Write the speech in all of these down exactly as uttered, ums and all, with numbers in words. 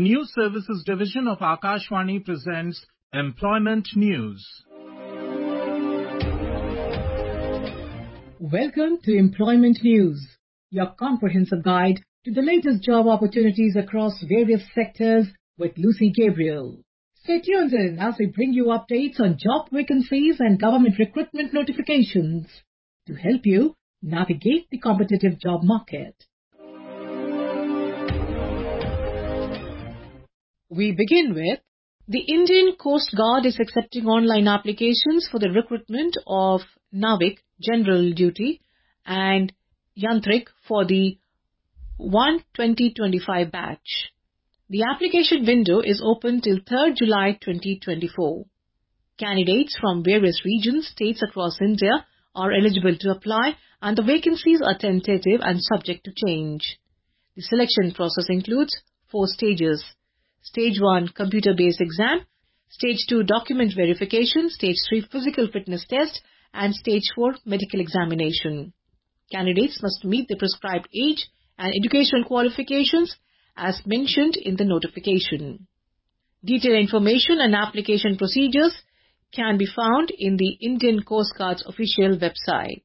News Services Division of Akashvani presents Employment News. Welcome to Employment News, your comprehensive guide to the latest job opportunities across various sectors with Lucy Gabriel. Stay tuned in as we bring you updates on job vacancies and government recruitment notifications to help you navigate the competitive job market. We begin with, the Indian Coast Guard is accepting online applications for the recruitment of Navik General Duty and Yantrik for the one twenty twenty-five batch. The application window is open till third of July twenty twenty-four. Candidates from various regions, states across India are eligible to apply, and the vacancies are tentative and subject to change. The selection process includes four stages. Stage one, computer-based exam. Stage two, document verification. Stage three, physical fitness test. And Stage four, medical examination. Candidates must meet the prescribed age and educational qualifications as mentioned in the notification. Detailed information and application procedures can be found in the Indian Coast Guard's official website.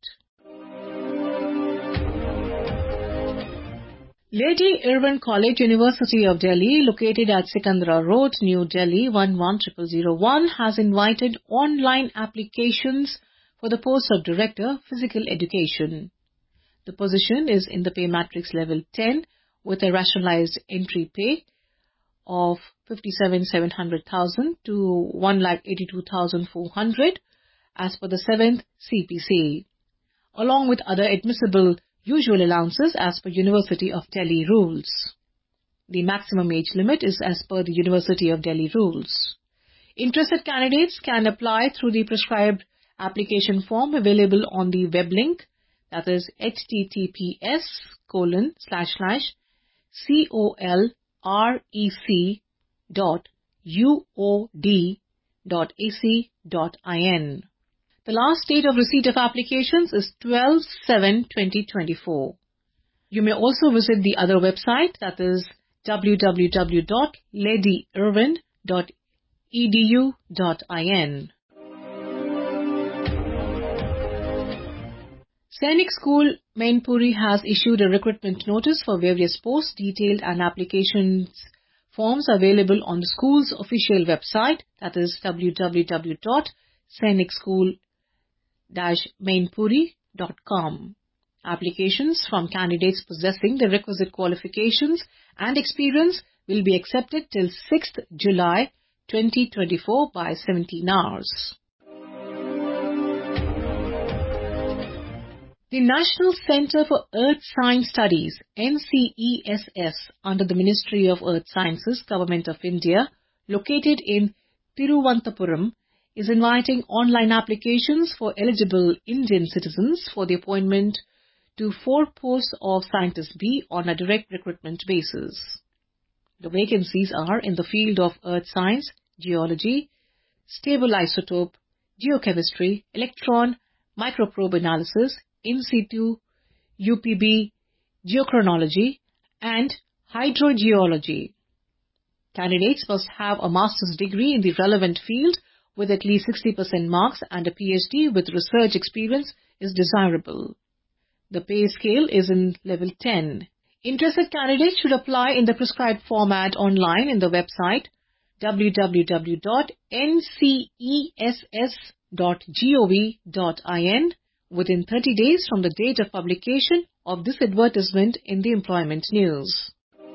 Lady Irwin College, University of Delhi, located at Sikandra Road, New Delhi one one zero zero zero one, has invited online applications for the post of Director, Physical Education. The position is in the pay matrix level ten with a rationalized entry pay of fifty-seven lakh seven hundred thousand to one lakh eighty-two thousand four hundred as per the seventh C P C, along with other admissible usual allowances as per University of Delhi rules. The maximum age limit is as per the University of Delhi rules. Interested candidates can apply through the prescribed application form available on the web link, that is https colon slash slash colrec dot uod dot ac dot in. The last date of receipt of applications is twelve seven twenty twenty-four. You may also visit the other website, that is w w w dot lady irwin dot e d u dot in. Sainik School, Mainpuri has issued a recruitment notice for various posts. Detailed and applications forms available on the school's official website, that is w w w dot sainik school dash mainpuri dot com. Applications from candidates possessing the requisite qualifications and experience will be accepted till sixth of July twenty twenty-four by seventeen hours. The National Centre for Earth Science Studies, N C E S S, under the Ministry of Earth Sciences, Government of India, located in Thiruvananthapuram, is inviting online applications for eligible Indian citizens for the appointment to four posts of Scientist B on a direct recruitment basis. The vacancies are in the field of earth science, geology, stable isotope, geochemistry, electron, microprobe analysis, in situ, U P B, geochronology, and hydrogeology. Candidates must have a master's degree in the relevant field with at least sixty percent marks, and a P H D with research experience is desirable. The pay scale is in level ten. Interested candidates should apply in the prescribed format online in the website w w w dot n c e s s dot gov dot in within thirty days from the date of publication of this advertisement in the Employment News.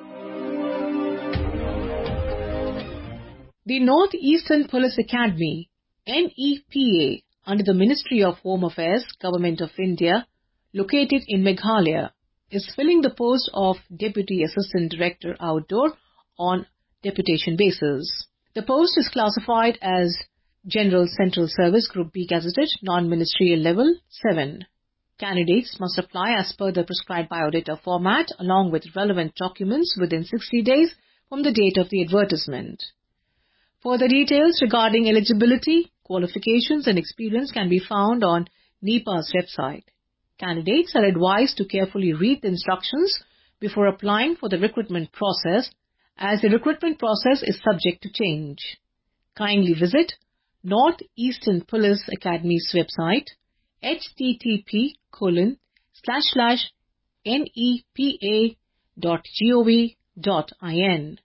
The North Eastern Police Academy, N E P A, under the Ministry of Home Affairs, Government of India, located in Meghalaya, is filling the post of Deputy Assistant Director Outdoor on deputation basis. The post is classified as General Central Service Group B Gazetted, non-ministerial level seven. Candidates must apply as per the prescribed biodata format along with relevant documents within sixty days from the date of the advertisement. Further details regarding eligibility, qualifications and experience can be found on N E P A's website. Candidates are advised to carefully read the instructions before applying for the recruitment process as the recruitment process is subject to change. Kindly visit North Eastern Police Academy's website http colon slash slash nepa dot gov dot in.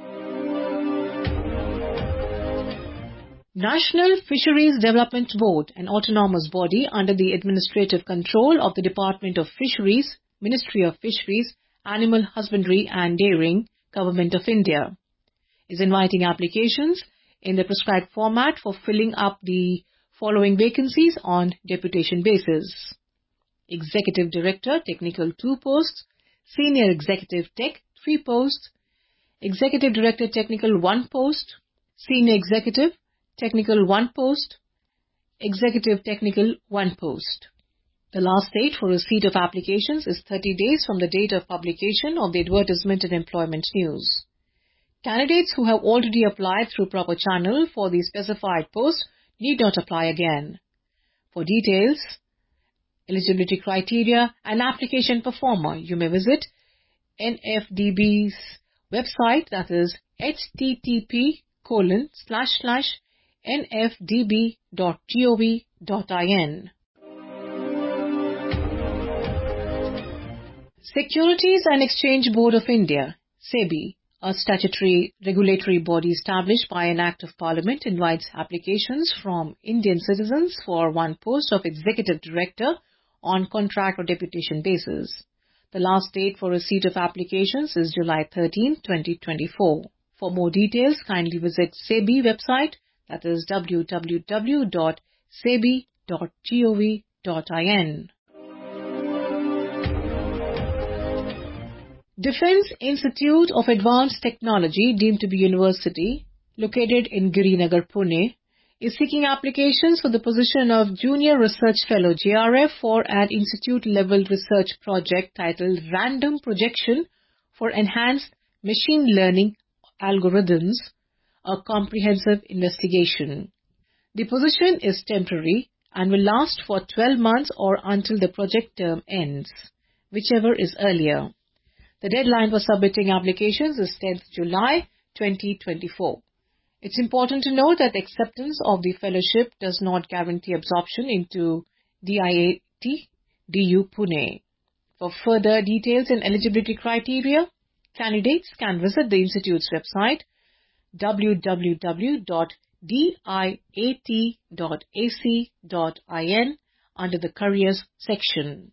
National Fisheries Development Board, an autonomous body under the administrative control of the Department of Fisheries, Ministry of Fisheries, Animal Husbandry and Dairying, Government of India, is inviting applications in the prescribed format for filling up the following vacancies on deputation basis. Executive Director, Technical two posts, Senior Executive Tech three posts, Executive Director Technical one post, Senior Executive Technical one post, Executive Technical one post. The last date for receipt of applications is thirty days from the date of publication of the advertisement in Employment News. Candidates who have already applied through proper channel for the specified post need not apply again. For details, eligibility criteria and application performer, you may visit N F D B's website, that is http colon slash slash nfdb dot gov dot in. Securities and Exchange Board of India, SEBI, a statutory regulatory body established by an Act of Parliament, invites applications from Indian citizens for one post of Executive Director on contract or deputation basis. The last date for receipt of applications is July thirteenth, twenty twenty-four. For more details, kindly visit SEBI website, that is w w w dot sebi dot gov dot in. Defence Institute of Advanced Technology, deemed to be university, located in Girinagar, Pune, is seeking applications for the position of Junior Research Fellow J R F for an institute-level research project titled Random Projection for Enhanced Machine Learning Algorithms, a comprehensive investigation. The position is temporary and will last for twelve months or until the project term ends, whichever is earlier. The deadline for submitting applications is tenth July twenty twenty-four. It's important to note that acceptance of the fellowship does not guarantee absorption into D I A T D U Pune. For further details and eligibility criteria, candidates can visit the Institute's website w w w dot d i a t dot a c dot in under the Careers section.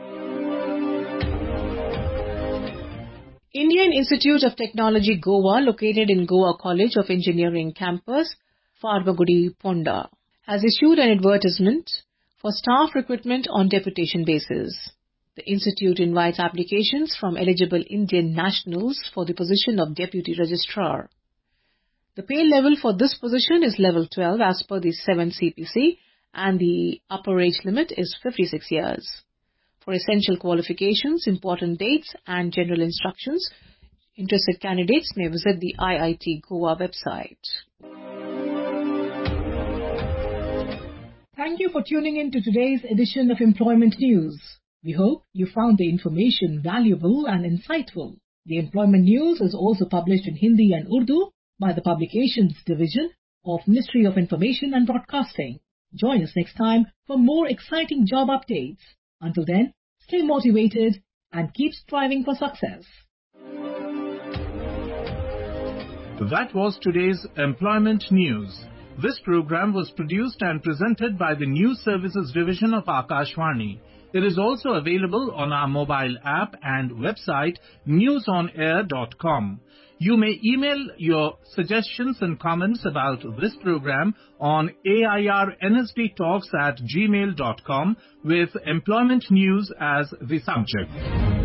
Indian Institute of Technology Goa, located in Goa College of Engineering campus, Farmagudi, Ponda, has issued an advertisement for staff recruitment on deputation basis. The institute invites applications from eligible Indian nationals for the position of Deputy Registrar. The pay level for this position is level twelve as per the seventh C P C, and the upper age limit is fifty-six years. For essential qualifications, important dates and general instructions, interested candidates may visit the I I T Goa website. Thank you for tuning in to today's edition of Employment News. We hope you found the information valuable and insightful. The Employment News is also published in Hindi and Urdu by the Publications Division of Ministry of Information and Broadcasting. Join us next time for more exciting job updates. Until then, stay motivated and keep striving for success. That was today's Employment News. This program was produced and presented by the News Services Division of Akashvani. It is also available on our mobile app and website news on air dot com. You may email your suggestions and comments about this program on airnsdtalks at gmail dot com with employment news as the subject.